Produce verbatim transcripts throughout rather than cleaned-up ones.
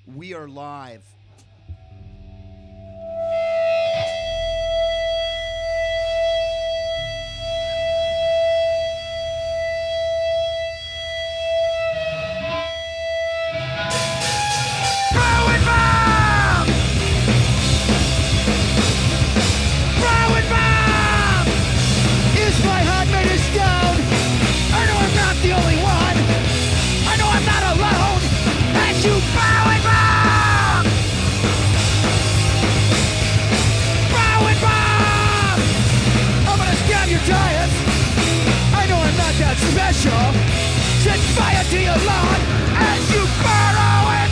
We are live. Special, set fire to your lawn as you burrow and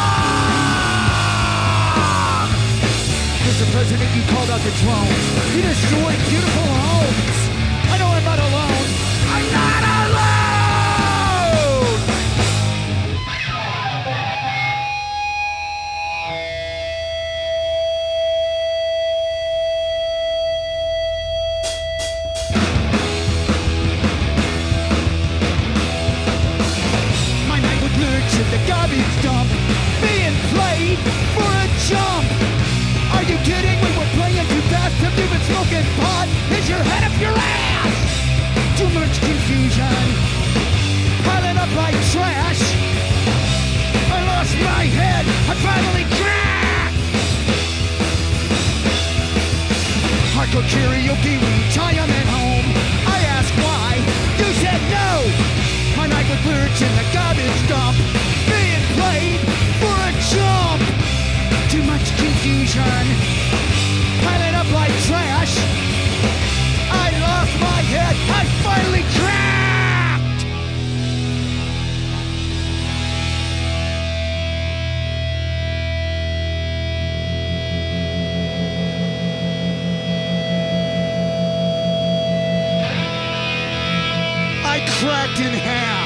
bomb. Mister President, you called out the drones. You destroyed beautiful homes. I know I'm not alone. I'm not alone. To the garbage dump, being played for a jump. Are you kidding? We were playing too fast. Have you been smoking pot? Is your head up your ass? Too much confusion, piling up like trash. I lost my head. I finally cracked. Hardcore karaoke, retirement home. I asked why. You said no. My night with lyrics in the garbage dump, being played for a jump. Too much confusion, piling up like trash. I lost my head, I finally cracked. I cracked in half.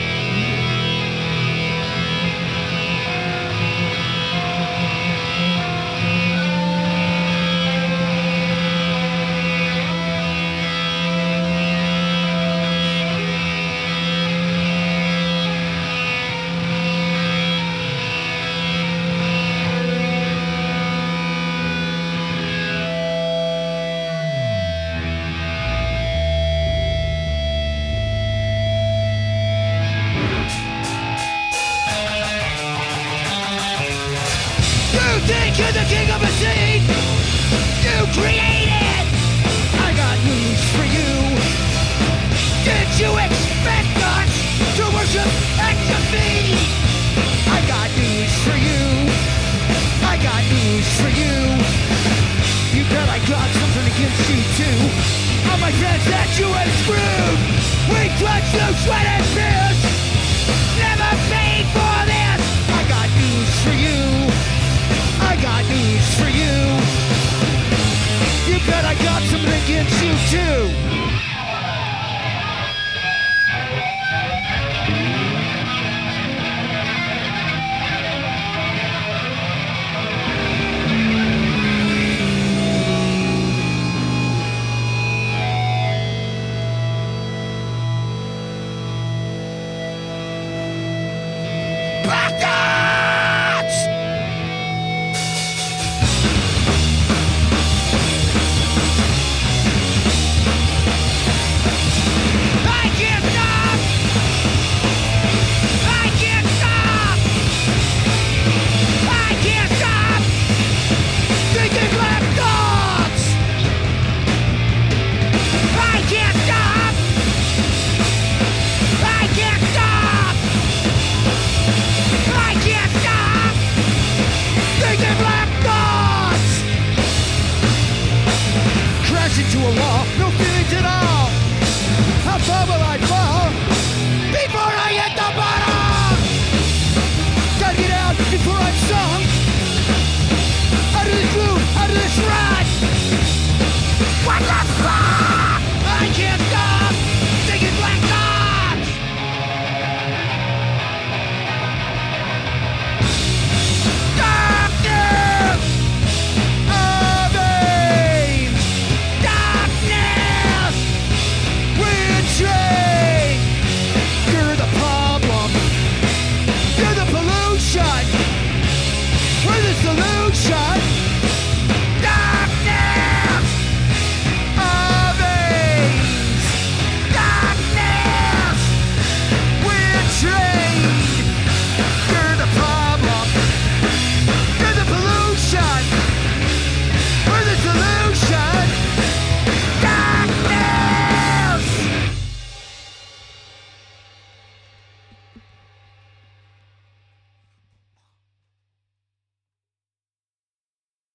Think you're the king of a scene you created. I got news for you. Did you expect us to worship at your feet? I got news for you. I got news for you. You bet I got something against you too. All my friends that you have screwed, we clutch, no sweat and fear.